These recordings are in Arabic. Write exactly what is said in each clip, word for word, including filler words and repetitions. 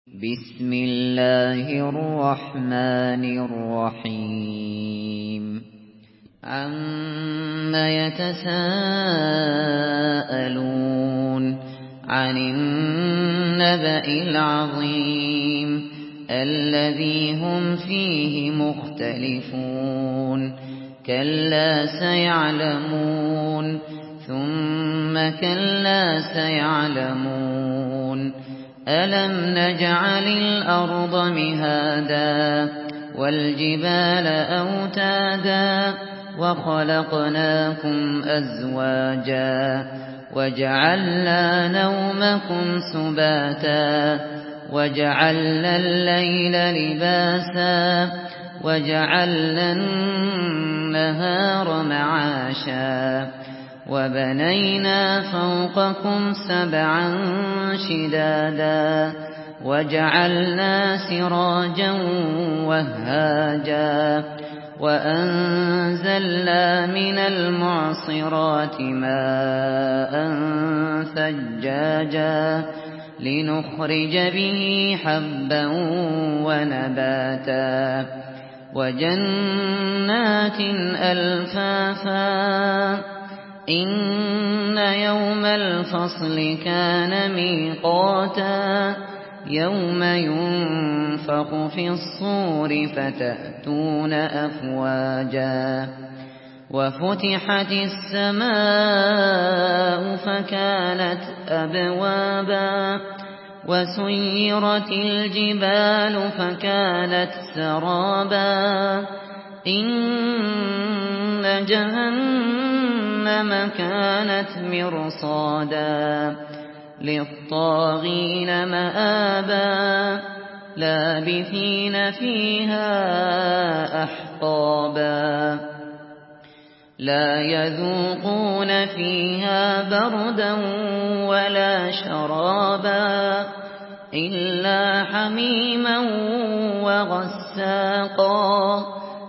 بسم الله الرحمن الرحيم عَمَّ يتساءلون عن النبأ العظيم الذي هم فيه مختلفون كلا سيعلمون ثم كلا سيعلمون ألم نجعل الأرض مهادا والجبال أوتادا وخلقناكم أزواجا وجعلنا نومكم سباتا وجعلنا الليل لباسا وجعلنا النهار معاشا وبنينا فوقكم سبعا شدادا وجعلنا سراجا وهاجا وأنزلنا من المعصرات ماء ثجاجا لنخرج به حبا ونباتا وجنات ألفافا إن يوم الفصل كان ميقاتا يوم ينفخ في الصور فتأتون أفواجا وفتحت السماء فكانت أبوابا وسيرت الجبال فكانت سرابا إن جهنم كانت مرصادا للطاغين مآبا لابثين فيها أحقابا لا يذوقون فيها بردا ولا شرابا إلا حميما وغساقا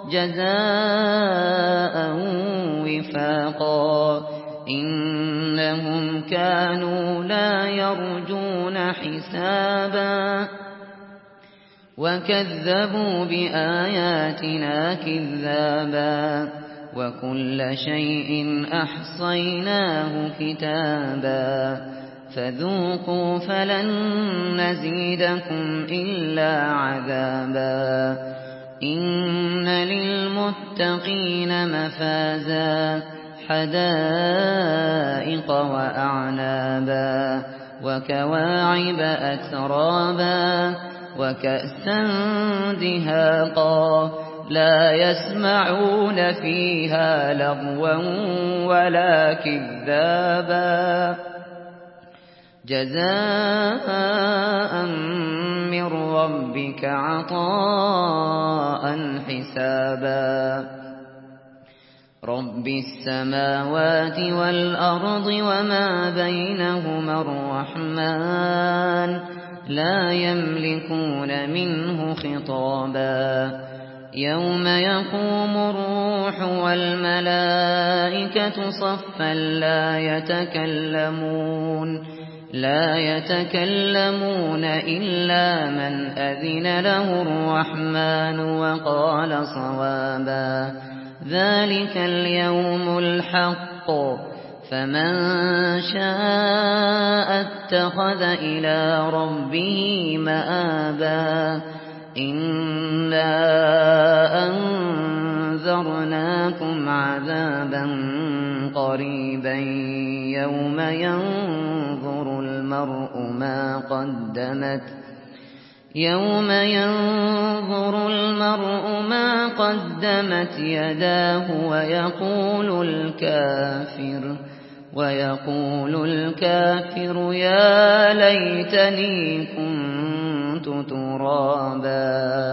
جزاء وفاقا إنهم كانوا لا يرجون حسابا وكذبوا بآياتنا كذابا وكل شيء أحصيناه كتابا فذوقوا فلن نزيدكم إلا عذابا إن للمتقين مفازا حدائق وأعنابا وكواعب أترابا وكأسا دهاقا لا يسمعون فيها لغوا ولا كذابا جزاء من ربك عطاء حسابا رب السماوات والأرض وما بينهما الرحمن لا يملكون منه خطابا يوم يقوم الروح والملائكة صفا لا يتكلمون لا يتكلمون إلا من أذن له الرحمن وقال صوابا ذلك اليوم الحق فمن شاء اتخذ إلى ربه مآبا إنا أنذرناكم عذابا قريبا يوم ينظر المرء ما قدمت يوم ينظر المرء ما قدمت يداه ويقول الكافر ويقول الكافر يا ليتني كنت ترابا